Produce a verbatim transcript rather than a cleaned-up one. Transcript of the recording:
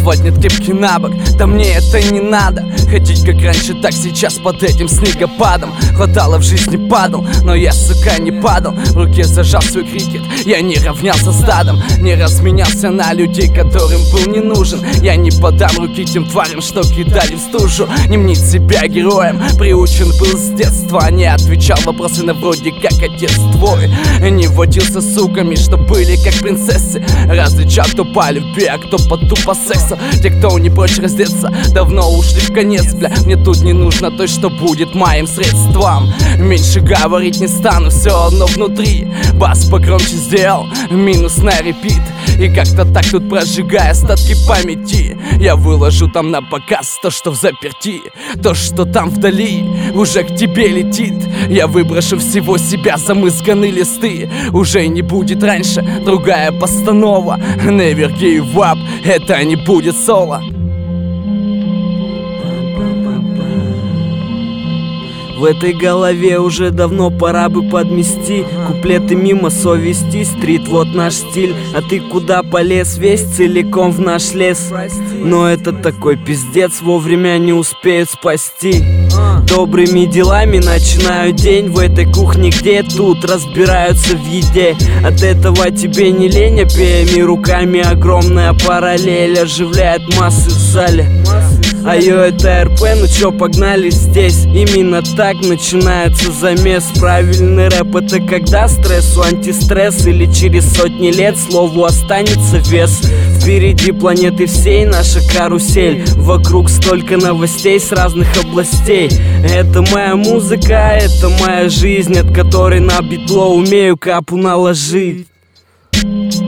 сводит кепки на бок. Да мне это не надо. Ходить как раньше, так сейчас под этим снегопадом. Хватало в жизни, падал, но я, сука, не падал. В руке зажал свой крикет, я не равнялся стадом. Не разменялся на людей, которым был не нужен. Я не подам руки тем тварям, что кидали в стужу. Не мнить себя героем, приучен был с детства. Не отвечал вопросы на вроде как отец твой. Не водился с суками, что были как принцессы. Различал, кто по любви, а кто по тупо сексу. Те, кто не прочь раздеться, давно ушли в конец, бля. Мне тут не нужно то, что будет моим средством. Меньше говорить не стану, все одно внутри. Бас погромче сделал, минус на репит. И как-то так тут прожигая остатки памяти. Я выложу там на показ то, что в заперти. То, что там вдали, уже к тебе летит. Я выброшу всего себя замызганные листы. Уже не будет раньше другая постанова. Never give up, это не будет соло. В этой голове уже давно пора бы подмести. Куплеты мимо совести, стрит, вот наш стиль. А ты куда полез, весь целиком в наш лес? Но это такой пиздец, вовремя не успеют спасти. Добрыми делами начинаю день в этой кухне, где тут разбираются в еде. От этого тебе не лень, обеими руками огромная параллель оживляет массы в зале. А йо, это эр пэ, ну чё, погнали здесь. Именно так начинается замес. Правильный рэп — это когда стрессу антистресс. Или через сотни лет слову останется вес. Впереди планеты всей наша карусель. Вокруг столько новостей с разных областей. Это моя музыка, это моя жизнь, от которой на битло умею капу наложить.